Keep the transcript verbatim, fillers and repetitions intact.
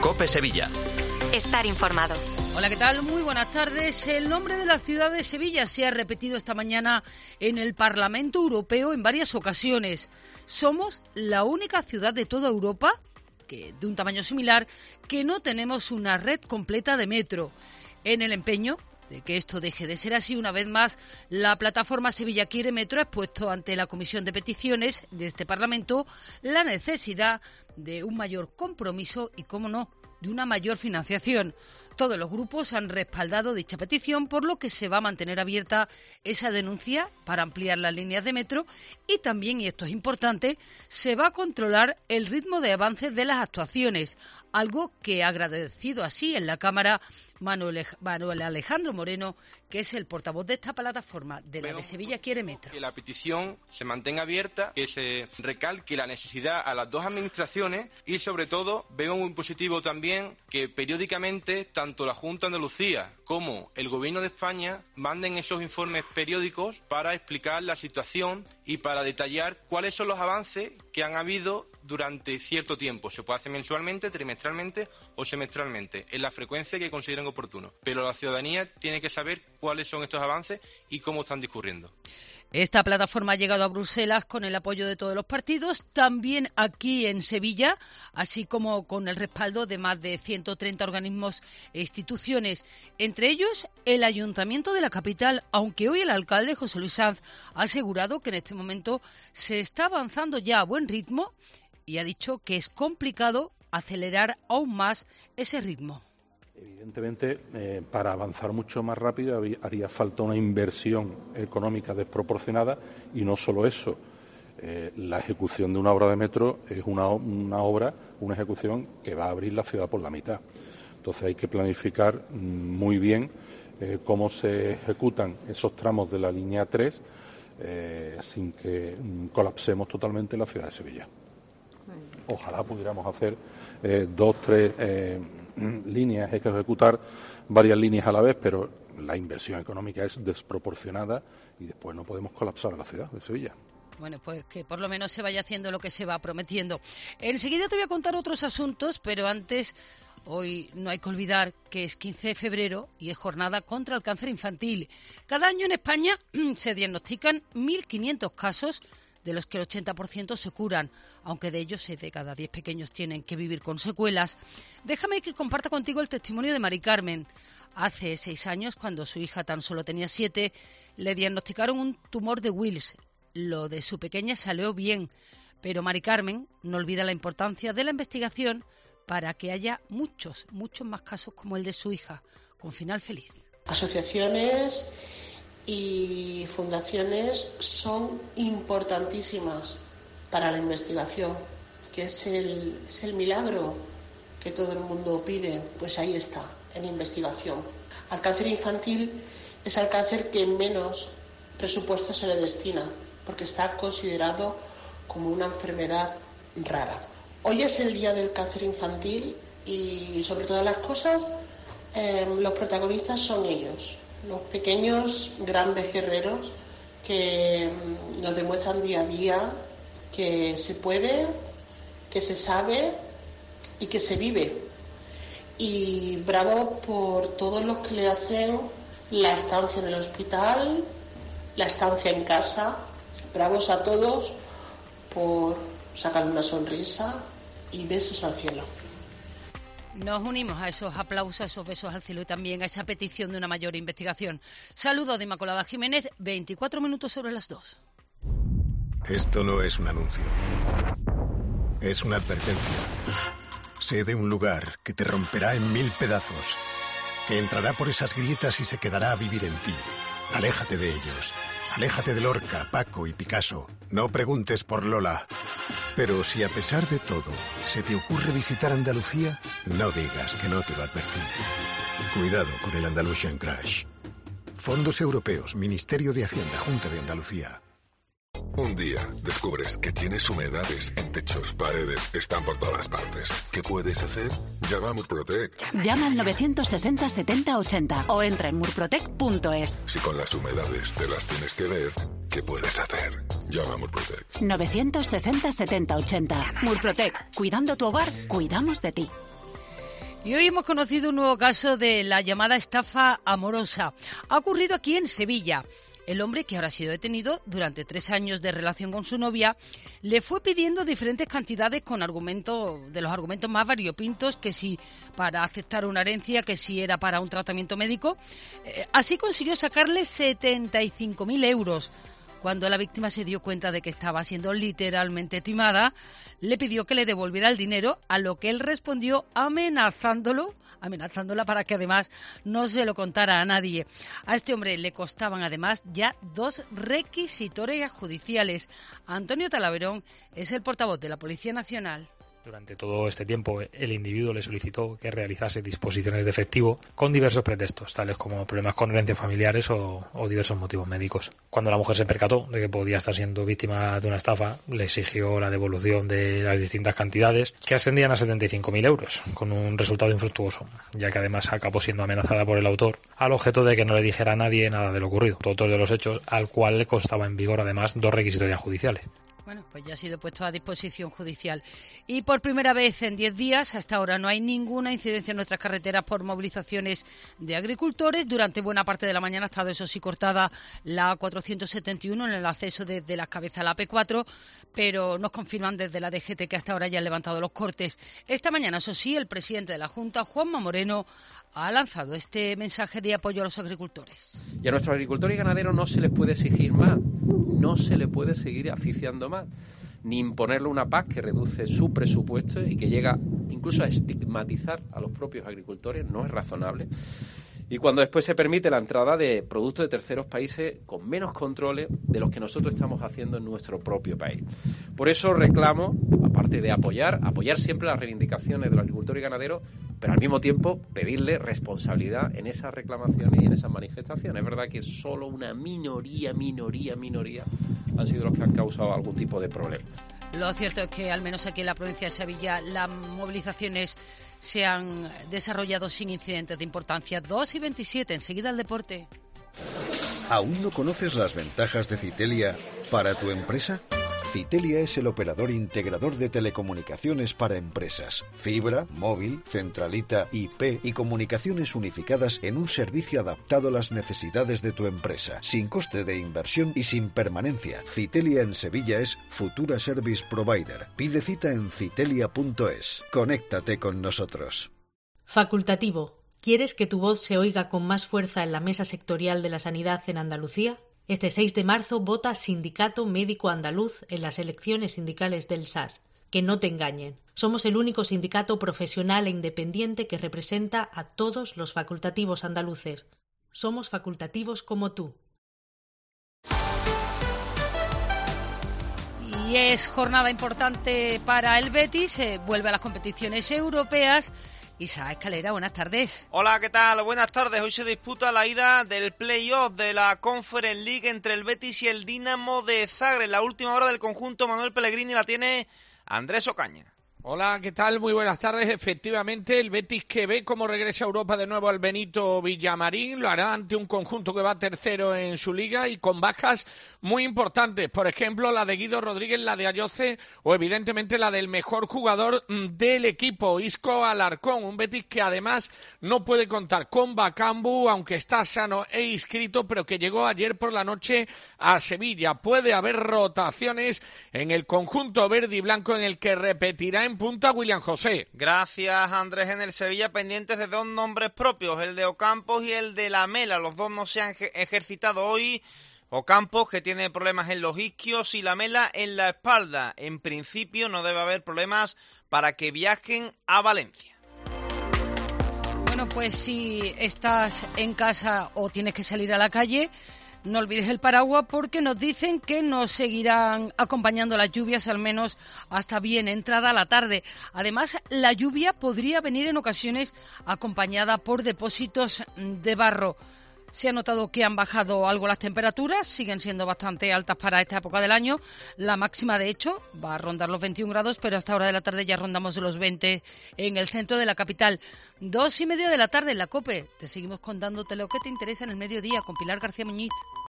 COPE Sevilla. Estar informado. Hola, ¿qué tal? Muy buenas tardes. El nombre de la ciudad de Sevilla se ha repetido esta mañana en el Parlamento Europeo en varias ocasiones. Somos la única ciudad de toda Europa, que de un tamaño similar, que no tenemos una red completa de metro. En el empeño de que esto deje de ser así, una vez más, la plataforma Sevilla Quiere Metro ha expuesto ante la Comisión de Peticiones de este Parlamento la necesidad de un mayor compromiso y, cómo no, de una mayor financiación. Todos los grupos han respaldado dicha petición, por lo que se va a mantener abierta esa denuncia para ampliar las líneas de metro y también, y esto es importante, se va a controlar el ritmo de avance de las actuaciones, algo que ha agradecido así en la Cámara Manuel, Manuel Alejandro Moreno, que es el portavoz de esta plataforma de la de Sevilla Quiere Metro. Que la petición se mantenga abierta, que se recalque la necesidad a las dos administraciones y, sobre todo, veo muy positivo también que periódicamente tanto la Junta de Andalucía como el Gobierno de España manden esos informes periódicos para explicar la situación y para detallar cuáles son los avances que han habido durante cierto tiempo. Se puede hacer mensualmente, trimestralmente o semestralmente, en la frecuencia que consideren oportuno. Pero la ciudadanía tiene que saber cuáles son estos avances y cómo están discurriendo. Esta plataforma ha llegado a Bruselas con el apoyo de todos los partidos, también aquí en Sevilla, así como con el respaldo de más de ciento treinta organismos e instituciones, entre ellos el Ayuntamiento de la capital, aunque hoy el alcalde José Luis Sanz ha asegurado que en este momento se está avanzando ya a buen ritmo y ha dicho que es complicado acelerar aún más ese ritmo. Evidentemente, eh, para avanzar mucho más rápido había, haría falta una inversión económica desproporcionada y no solo eso. Eh, la ejecución de una obra de metro es una, una obra, una ejecución que va a abrir la ciudad por la mitad. Entonces hay que planificar muy bien eh, cómo se ejecutan esos tramos de la línea tres eh, sin que mm, colapsemos totalmente la ciudad de Sevilla. Ojalá pudiéramos hacer eh, dos, tres eh, líneas, hay que ejecutar varias líneas a la vez, pero la inversión económica es desproporcionada y después no podemos colapsar a la ciudad de Sevilla. Bueno, pues que por lo menos se vaya haciendo lo que se va prometiendo. Enseguida te voy a contar otros asuntos, pero antes, hoy no hay que olvidar que es quince de febrero y es jornada contra el cáncer infantil. Cada año en España se diagnostican mil quinientos casos, de los que el ochenta por ciento se curan, aunque de ellos seis de cada diez pequeños tienen que vivir con secuelas. Déjame que comparta contigo el testimonio de Mari Carmen. Hace seis años, cuando su hija tan solo tenía siete, le diagnosticaron un tumor de Wills. Lo de su pequeña salió bien, pero Mari Carmen no olvida la importancia de la investigación para que haya muchos, muchos más casos como el de su hija, con final feliz. Asociaciones y fundaciones son importantísimas para la investigación, que es el, es el milagro que todo el mundo pide, pues ahí está, en investigación. Al cáncer infantil es al cáncer que menos presupuesto se le destina, porque está considerado como una enfermedad rara. Hoy es el día del cáncer infantil y, sobre todas las cosas, eh, los protagonistas son ellos. Los pequeños grandes guerreros que nos demuestran día a día que se puede, que se sabe y que se vive. Y bravo por todos los que le hacen la estancia en el hospital, la estancia en casa. Bravos a todos por sacar una sonrisa y besos al cielo. Nos unimos a esos aplausos, a esos besos al cielo y también a esa petición de una mayor investigación. Saludos de Inmaculada Jiménez, veinticuatro minutos sobre las dos. Esto no es un anuncio. Es una advertencia. Sé de un lugar que te romperá en mil pedazos, que entrará por esas grietas y se quedará a vivir en ti. Aléjate de ellos. Aléjate de Lorca, Paco y Picasso. No preguntes por Lola. Pero si a pesar de todo se te ocurre visitar Andalucía, no digas que no te lo advertí. Cuidado con el Andalusian Crash. Fondos Europeos, Ministerio de Hacienda, Junta de Andalucía. Un día descubres que tienes humedades en techos, paredes, están por todas partes. ¿Qué puedes hacer? Llama a Murprotec. Llama al novecientos sesenta setenta ochenta o entra en murprotec punto es. Si con las humedades te las tienes que ver, ¿qué puedes hacer? Llama a Murprotec. novecientos sesenta setenta ochenta. Murprotec. Cuidando tu hogar, cuidamos de ti. Y hoy hemos conocido un nuevo caso de la llamada estafa amorosa. Ha ocurrido aquí en Sevilla. El hombre, que ahora ha sido detenido durante tres años de relación con su novia, le fue pidiendo diferentes cantidades con argumentos, de los argumentos más variopintos, que si para aceptar una herencia, que si era para un tratamiento médico. Eh, así consiguió sacarle setenta y cinco mil euros. Cuando la víctima se dio cuenta de que estaba siendo literalmente timada, le pidió que le devolviera el dinero, a lo que él respondió amenazándolo, amenazándola para que además no se lo contara a nadie. A este hombre le costaban además ya dos requisitorias judiciales. Antonio Talaverón es el portavoz de la Policía Nacional. Durante todo este tiempo, el individuo le solicitó que realizase disposiciones de efectivo con diversos pretextos, tales como problemas con herencias familiares o, o diversos motivos médicos. Cuando la mujer se percató de que podía estar siendo víctima de una estafa, le exigió la devolución de las distintas cantidades, que ascendían a setenta y cinco mil euros, con un resultado infructuoso, ya que además acabó siendo amenazada por el autor, al objeto de que no le dijera a nadie nada de lo ocurrido, autor de los hechos, al cual le constaba en vigor además dos requisitorias judiciales. Bueno, pues ya ha sido puesto a disposición judicial. Y por primera vez en diez días, hasta ahora no hay ninguna incidencia en nuestras carreteras por movilizaciones de agricultores. Durante buena parte de la mañana ha estado, eso sí, cortada la A cuatrocientos setenta y uno en el acceso desde Las Cabezas a la A P cuatro, pero nos confirman desde la D G T que hasta ahora ya han levantado los cortes. Esta mañana, eso sí, el presidente de la Junta, Juanma Moreno, ha lanzado este mensaje de apoyo a los agricultores. Y a nuestros agricultores y ganaderos no se les puede exigir más, no se les puede seguir asfixiando más, ni imponerle una P A C que reduce su presupuesto y que llega incluso a estigmatizar a los propios agricultores, no es razonable. Y cuando después se permite la entrada de productos de terceros países con menos controles de los que nosotros estamos haciendo en nuestro propio país. Por eso reclamo, aparte de apoyar, apoyar siempre las reivindicaciones de los agricultores y ganaderos, pero al mismo tiempo pedirle responsabilidad en esas reclamaciones y en esas manifestaciones. Es verdad que solo una minoría, minoría, minoría han sido los que han causado algún tipo de problema. Lo cierto es que al menos aquí en la provincia de Sevilla las movilizaciones se han desarrollado sin incidentes de importancia. dos y veintisiete, enseguida el deporte. ¿Aún no conoces las ventajas de Citelia para tu empresa? Citelia es el operador integrador de telecomunicaciones para empresas. Fibra, móvil, centralita, I P y comunicaciones unificadas en un servicio adaptado a las necesidades de tu empresa, sin coste de inversión y sin permanencia. Citelia en Sevilla es Futura Service Provider. Pide cita en citelia punto es. Conéctate con nosotros. Facultativo. ¿Quieres que tu voz se oiga con más fuerza en la mesa sectorial de la sanidad en Andalucía? Este seis de marzo vota Sindicato Médico Andaluz en las elecciones sindicales del S A S. Que no te engañen. Somos el único sindicato profesional e independiente que representa a todos los facultativos andaluces. Somos facultativos como tú. Y es jornada importante para el Betis. Eh, vuelve a las competiciones europeas. Isa Escalera, buenas tardes. Hola, ¿qué tal? Buenas tardes. Hoy se disputa la ida del play-off de la Conference League entre el Betis y el Dinamo de Zagreb. La última hora del conjunto Manuel Pellegrini la tiene Andrés Ocaña. Hola, ¿qué tal? Muy buenas tardes. Efectivamente, el Betis, que ve cómo regresa a Europa de nuevo al Benito Villamarín, lo hará ante un conjunto que va tercero en su liga y con bajas muy importantes. Por ejemplo, la de Guido Rodríguez, la de Ayoce o evidentemente la del mejor jugador del equipo, Isco Alarcón. Un Betis que además no puede contar con Bakambu, aunque está sano e inscrito, pero que llegó ayer por la noche a Sevilla. Puede haber rotaciones en el conjunto verde y blanco, en el que repetirá en punta William José. Gracias, Andrés. En el Sevilla pendientes de dos nombres propios, el de Ocampos y el de Lamela. Los dos no se han ejercitado hoy. Ocampos, que tiene problemas en los isquios, y Lamela en la espalda. En principio no debe haber problemas para que viajen a Valencia. Bueno, pues si estás en casa o tienes que salir a la calle, no olvides el paraguas, porque nos dicen que nos seguirán acompañando las lluvias al menos hasta bien entrada la tarde. Además, la lluvia podría venir en ocasiones acompañada por depósitos de barro. Se ha notado que han bajado algo las temperaturas, siguen siendo bastante altas para esta época del año. La máxima, de hecho, va a rondar los veintiún grados, pero hasta hora de la tarde ya rondamos los veinte en el centro de la capital. Dos y media de la tarde en la COPE. Te seguimos contándote lo que te interesa en el mediodía con Pilar García Muñiz.